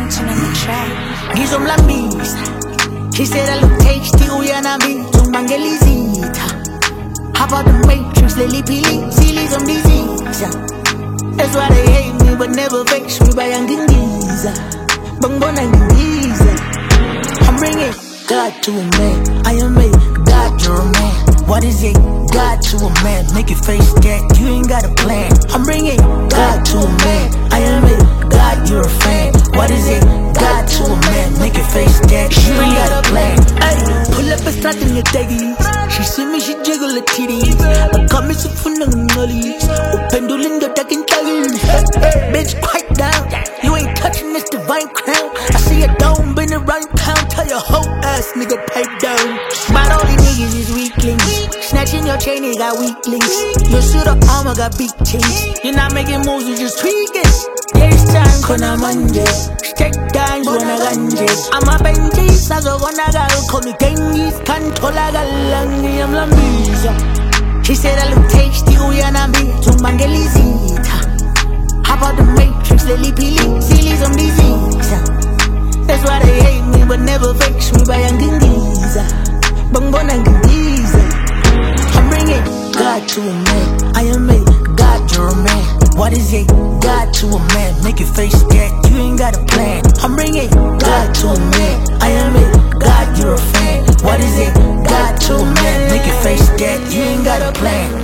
Mountain on the track. Ngizomlambisa. He said I look tasty, uyanami, tungangelizitha. How about the matrix, lily pili, silly some disease. That's why they hate me, but never vex me by Angingiza. Bangbona Ngingiza. I'm bringing God to a man. I am a God, you're a man. What is it? God to a man. Make your face dead, you ain't got a plan. I'm bringing God to a man. I am a God, you're a fan. What is it? God to a man. Make your face dead, you ain't got a plan. Ay, pull up a strat in your daggy. She see me, she jiggle her titties. I come in some fun and nollies. Pendulum the duck and tuggies. Bitch, quiet down. You ain't touching this divine crown. I see a dome, been around town. Tell your whole ass nigga pipe down. But all these niggas is weaklings. Snatching your chain, they got weaklings. Your suit of armor got big chains. You're not making moves, you're just tweaking. This time, kuna manje. Take down, gonna ganges. I'm a benches, I go gonna go. Call me Genghis, Kantola Galangi, I'm Lambiza. She said I look tasty, uyanami, tungangelizitha. How about the matrix, lily pili, silly some disease. That's why they hate me, but never vex me by Angingiza. Bangbona Ngingiza. I'm bringing God to a man. I am a God, you're a man. What is it? God to a man. Make your face dead, you ain't got a plan. I'm bringing God to a man. I am a God, you're a fan. What is it? God to a man. Make your face dead, you ain't got a plan.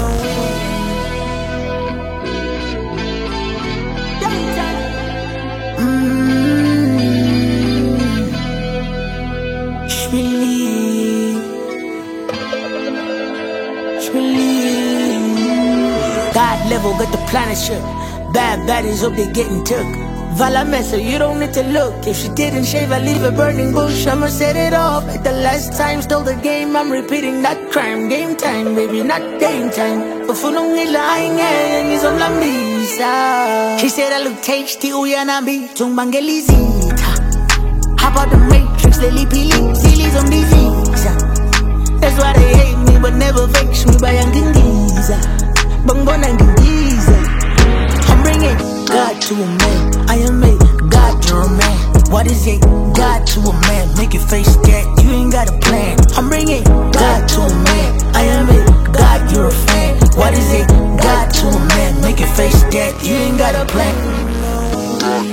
God level, got the planet shook. Bad baddies hope they getting took. Vala Mesa, you don't need to look. If she didn't shave, I leave a burning bush. I'ma set it off like the last time. Stole the game, I'm repeating that crime. Game time, baby, not game time. Ufunong lying and he's on Lambisa. She said I look tasty, uyanami, tungangelizitha. How about the matrix, lily pili, silly some disease. That's why they hate me, but never vex me by Angingiza. Bangbona Ngingiza. I'm bringing God to a man. I am a God, you're a man. What is it? God to a man. Make your face dead, you ain't got a plan. I'm bringing God to a man. I am a God, you're a fan. What is it? God to a man. Make your face dead, you ain't got a plan.